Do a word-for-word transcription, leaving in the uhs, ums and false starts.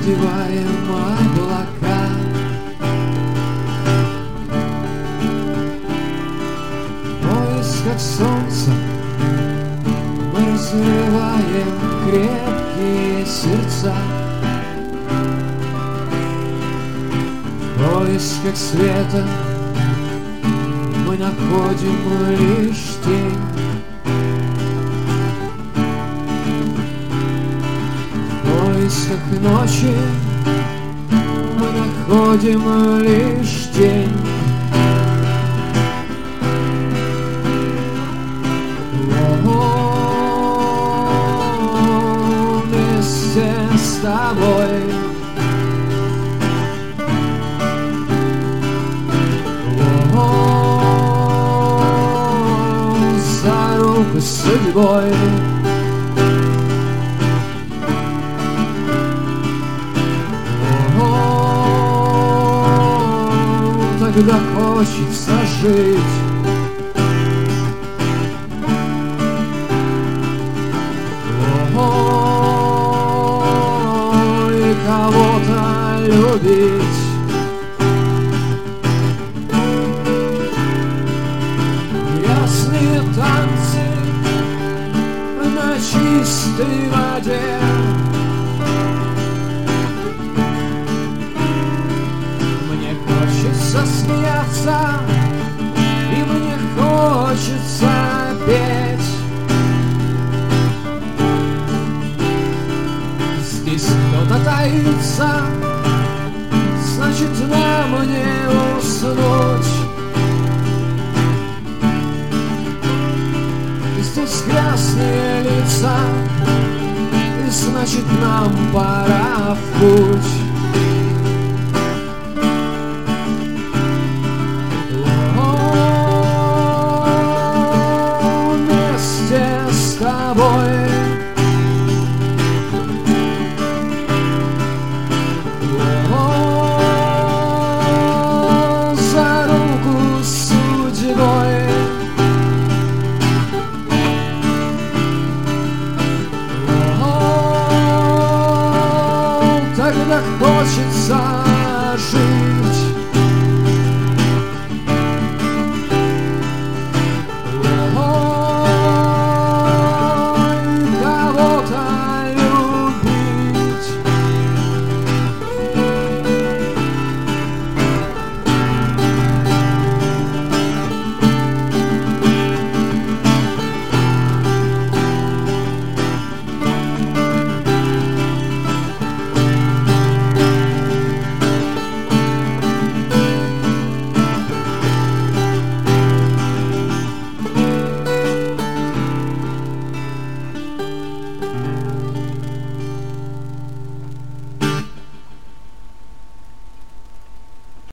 раздеваем облака. В поисках солнца мы разрываем крепкие сердца. В поисках света мы находим лишь тень. В поисках ночи мы находим лишь тень. О, вместе с тобой за руку с судьбой. Когда хочется жить, ой, кого-то любить. Ясные танцы на чистой воде. Хочется смеяться, и мне хочется петь. Здесь кто-то таится, значит нам не уснуть. Здесь грязные лица, и значит нам пора в путь. За руку с судьбой. О, тогда хочется жить.